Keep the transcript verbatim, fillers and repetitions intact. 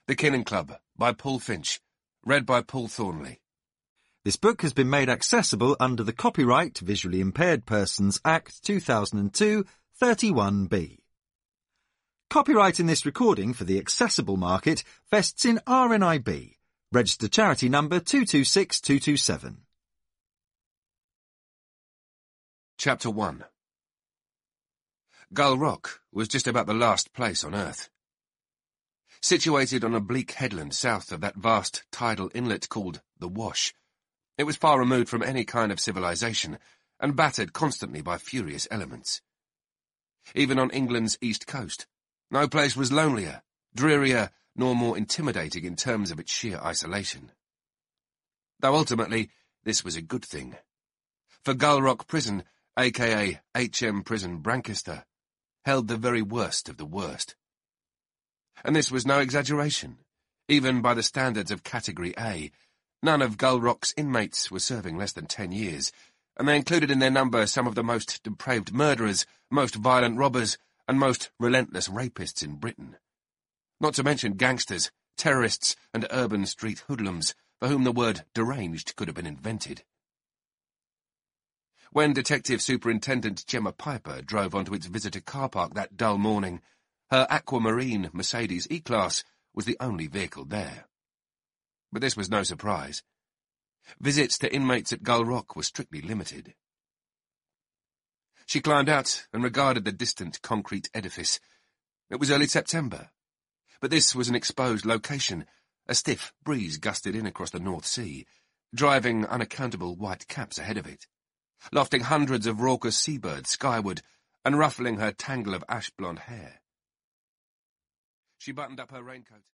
The Killing Club by Paul Finch. Read by Paul Thornley. This book has been made accessible under the Copyright Visually Impaired Persons Act two thousand two, thirty-one B. Copyright in this recording for the accessible market vests in R N I B, registered charity number two two six two two seven. Chapter one. Gull Rock was just about the last place on Earth. Situated on a bleak headland south of that vast tidal inlet called the Wash, it was far removed from any kind of civilization and battered constantly by furious elements. Even on England's east coast, no place was lonelier, drearier, nor more intimidating in terms of its sheer isolation. Though ultimately, this was a good thing. For Gull Rock Prison, aka H M Prison Brancaster, held the very worst of the worst. And this was no exaggeration. Even by the standards of Category A, none of Gull Rock's inmates were serving less than ten years, and they included in their number some of the most depraved murderers, most violent robbers, and most relentless rapists in Britain. Not to mention gangsters, terrorists, and urban street hoodlums, for whom the word deranged could have been invented. When Detective Superintendent Gemma Piper drove onto its visitor car park that dull morning, her aquamarine Mercedes E-Class was the only vehicle there. But this was no surprise. Visits to inmates at Gull Rock were strictly limited. She climbed out and regarded the distant concrete edifice. It was early September, but this was an exposed location. A stiff breeze gusted in across the North Sea, driving unaccountable white caps ahead of it, lofting hundreds of raucous seabirds skyward and ruffling her tangle of ash-blonde hair. She buttoned up her raincoat.